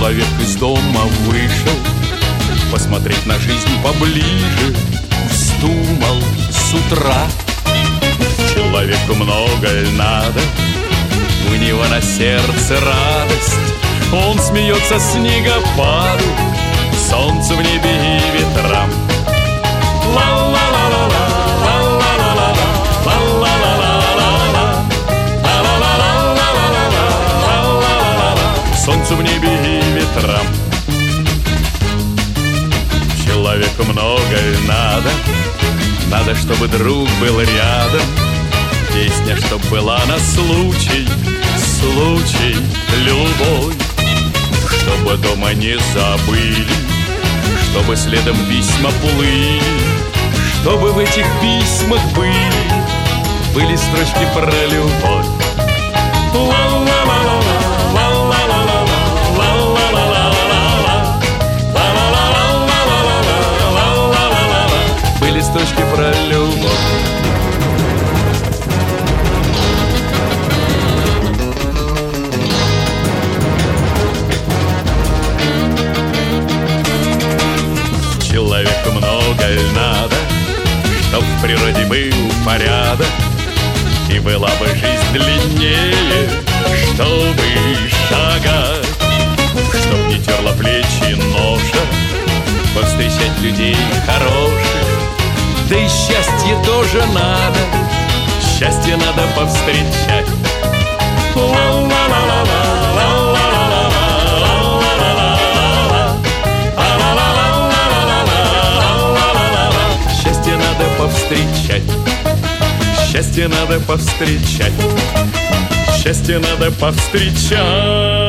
Человек из дома вышел посмотреть на жизнь поближе. Вздумал с утра. Человеку многое надо, у него на сердце радость. Он смеется снегопаду, солнцу в небе и ветрам. Солнцу в небе и ветрам. Человеку многое надо, надо, чтобы друг был рядом. Песня, чтоб была на случай, случай любой. Чтобы дома не забыли, чтобы следом письма плыли, чтобы в этих письмах были строчки про любовь. Были строчки про любовь. Человеку многое надо, чтоб в природе был порядок, и была бы жизнь длиннее, чтобы шагать, чтоб не терла плечи ноша, повстречать людей хороших. Да и счастье тоже надо, счастье надо повстречать. Счастье надо повстречать, счастье надо повстречать, счастье надо повстречать.